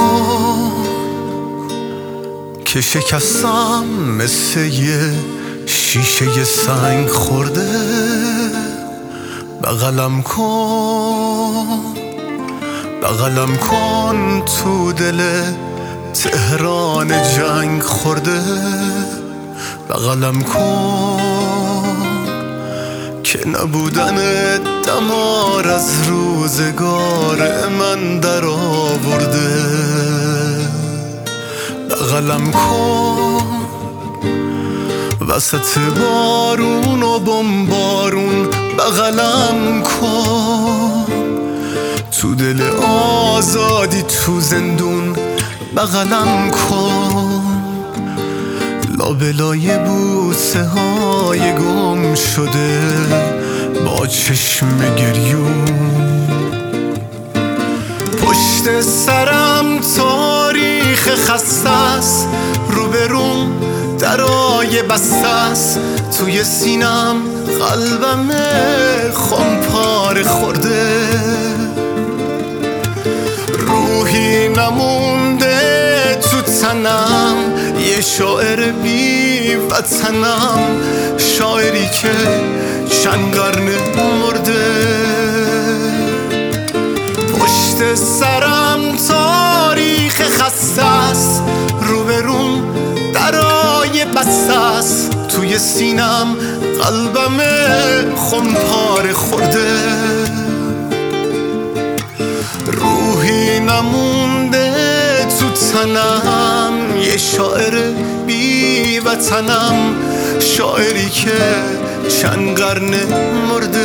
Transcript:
که شکستم مثل یه شیشه سنگ خورده. بغلم کن تو دل تهران جنگ خورده. بغلم کن که نبودن دمار از روزگار من در آورده. بغلم کن وسط بارون و بمبارون. بغلم کن تو دل آزادی تو زندون. بغلم کن لابلای بوسه های گم شده با چشم گریون. پشت سرم تاریخ خسته است، روبروم درای بسته است. توی سینم قلبم خمپاره خورده. روحی نمونده تو تنم، یه شاعر بی وطنم، شاعری که چند قرن مرده. پشت سرم تاریخ خسته است، روبروم درای بسته است. توی سینم قلبم خمپاره خورده. روحی نمونده تو تنم، یه شاعر بی وطنم، شاعری که چند قرن مرده.